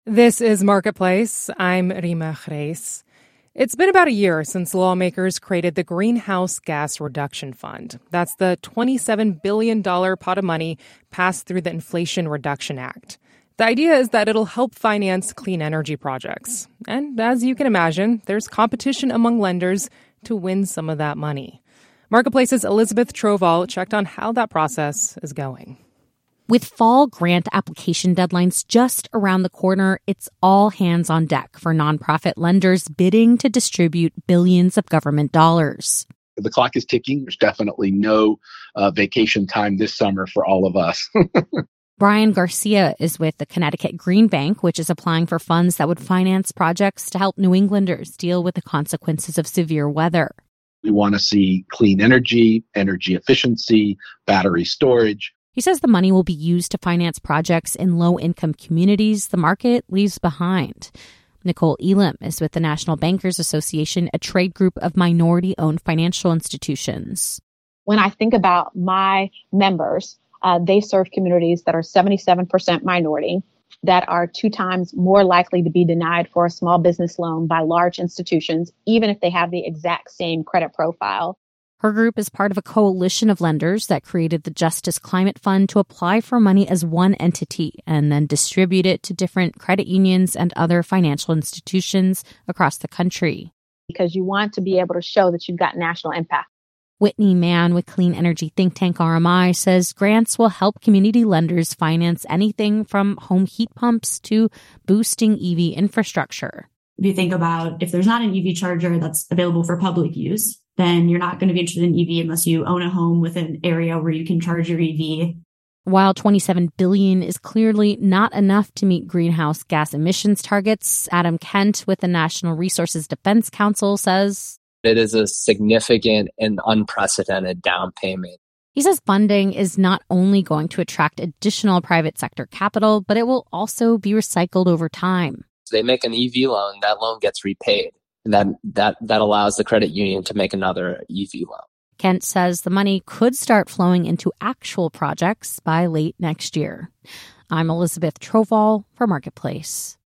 This is Marketplace. I'm Rima Reis. It's been about a year since lawmakers created the Greenhouse Gas Reduction Fund. That's the $27 billion pot of money passed through the Inflation Reduction Act. The idea is that it'll help finance clean energy projects. And as you can imagine, there's competition among lenders to win some of that money. Marketplace's Elizabeth Troval checked on how that process is going. With fall grant application deadlines just around the corner, it's all hands on deck for nonprofit lenders bidding to distribute billions of government dollars. The clock is ticking. There's definitely no vacation time this summer for all of us. Brian Garcia is with the Connecticut Green Bank, which is applying for funds that would finance projects to help New Englanders deal with the consequences of severe weather. We want to see clean energy, energy efficiency, battery storage. He says the money will be used to finance projects in low-income communities the market leaves behind. Nicole Elam is with the National Bankers Association, a trade group of minority-owned financial institutions. When I think about my members, they serve communities that are 77% minority, that are 2 times more likely to be denied for a small business loan by large institutions, even if they have the exact same credit profile. Her group is part of a coalition of lenders that created the Justice Climate Fund to apply for money as one entity and then distribute it to different credit unions and other financial institutions across the country. Because you want to be able to show that you've got national impact. Whitney Mann with clean energy think tank RMI says grants will help community lenders finance anything from home heat pumps to boosting EV infrastructure. If you think about if there's not an EV charger that's available for public use, then you're not going to be interested in EV unless you own a home with an area where you can charge your EV. While $27 billion is clearly not enough to meet greenhouse gas emissions targets, Adam Kent with the National Resources Defense Council says it is a significant and unprecedented down payment. He says funding is not only going to attract additional private sector capital, but it will also be recycled over time. They make an EV loan, that loan gets repaid. And that allows the credit union to make another EV loan. Kent says the money could start flowing into actual projects by late next year. I'm Elizabeth Troval for Marketplace.